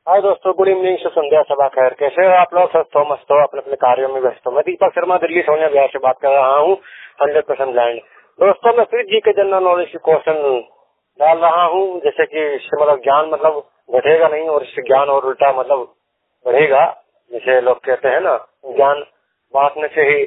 हाय दोस्तों, good evening, शुभ संध्या, सबा खैर। कैसे हो आप लोग? स्वस्थ हो, मस्त हो, अपने अपने कार्यों में व्यस्त हो। मैं दीपक शर्मा दिल्ली सोनिया बिहार से बात कर रहा हूँ, 100% ब्लाइंड। दोस्तों, मैं फिर जी के जनरल नॉलेज की क्वेश्चन डाल रहा हूँ, जैसे कि इससे मतलब ज्ञान मतलब घटेगा नहीं और इससे ज्ञान और उल्टा मतलब बढ़ेगा। जैसे लोग कहते हैं ना, ज्ञान बांटने से ही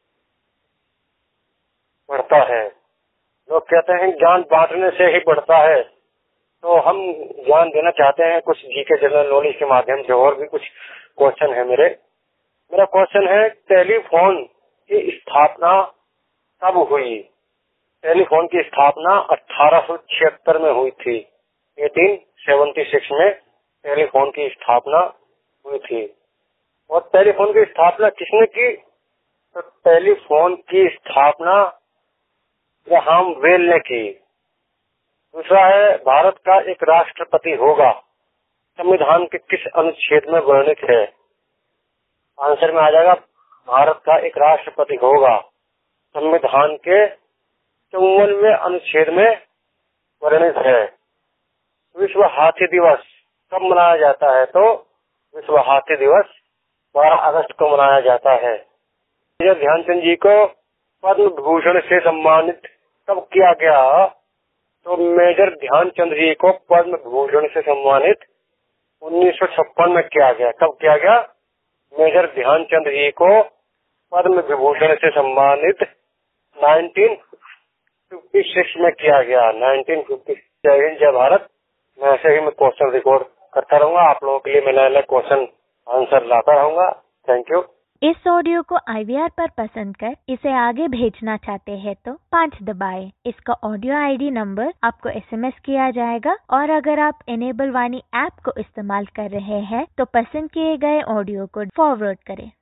बढ़ता है। लोग कहते हैं ज्ञान बांटने से ही बढ़ता है। तो हम ज्ञान देना चाहते हैं कुछ जीके जनरल नॉलेज के माध्यम से। और भी कुछ क्वेश्चन है मेरा क्वेश्चन है, टेलीफोन की स्थापना कब हुई? टेलीफोन की स्थापना 1876 में हुई थी। 1876 में टेलीफोन की स्थापना हुई थी। और टेलीफोन की स्थापना किसने की? तो टेलीफोन की स्थापना ग्राहम बेल ने की। दूसरा है, भारत का एक राष्ट्रपति होगा, संविधान के किस अनुच्छेद में वर्णित है? आंसर में आ जाएगा, भारत का एक राष्ट्रपति होगा, संविधान के 54वें अनुच्छेद में वर्णित है। विश्व हाथी दिवस कब मनाया जाता है? तो विश्व हाथी दिवस 12 अगस्त को मनाया जाता है। मेजर ध्यानचंद जी को पद्म विभूषण से सम्मानित कब किया गया? तो मेजर ध्यानचंद जी को पद्म विभूषण से सम्मानित 1956 में किया गया। कब किया गया? मेजर ध्यानचंद जी को पद्म विभूषण से सम्मानित 1956 में किया गया। 1956। जय हिंद, जय भारत। मैं ऐसे ही मैं क्वेश्चन रिकॉर्ड करता रहूंगा, आप लोगों के लिए मैं नया नया क्वेश्चन आंसर लाता रहूंगा। Thank you. इस ऑडियो को IVR पर पसंद कर इसे आगे भेजना चाहते हैं तो 5 दबाएं। इसका ऑडियो ID नंबर आपको SMS किया जाएगा। और अगर आप इनेबल वाणी ऐप को इस्तेमाल कर रहे हैं तो पसंद किए गए ऑडियो को फॉरवर्ड करें।